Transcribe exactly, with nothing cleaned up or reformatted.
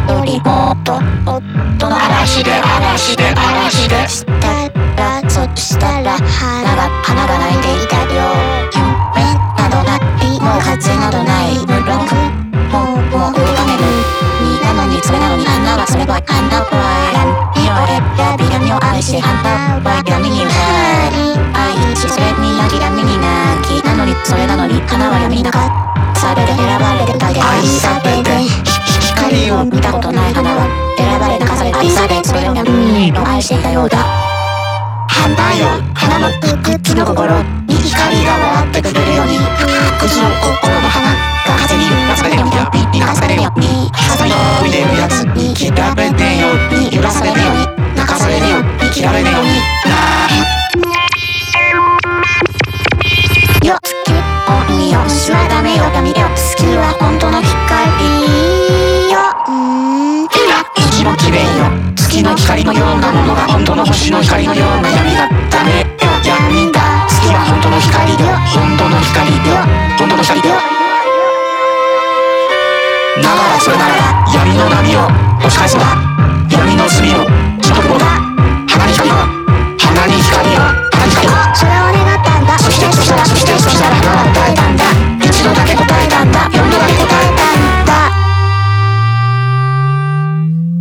よりもっと夫の嵐で嵐で嵐でしたらそしたら花が花が泣いていたよ。夢などないもう風などない無論もうもう動かねるになのにそれなのに花はそれは花は闇を選び闇を愛して花は闇に愛しそれに泣き闇に泣きなのにそれなのに花は闇に泣かされて選ばれて歌で愛されて光を見たことない花は選ばれ泣かされ愛されそれを闇を愛していたようだ。花よ花の茎の心に光が回ってくるように茎の心の花が風に揺らされるようにに流されるように風の見てるやつに切られねえように揺らされるように泣かされるように切られねえようによ月を見よ星はダメよ闇よ月は本当の光ようーん息もきれいよ月の光のようなものが本当の星の光のような闇がダメよ闇だ月は本当の光よ本当の光よ本当の光よだからそれなら闇の波を押し返すんだ闇の隅を地獄をだ花に光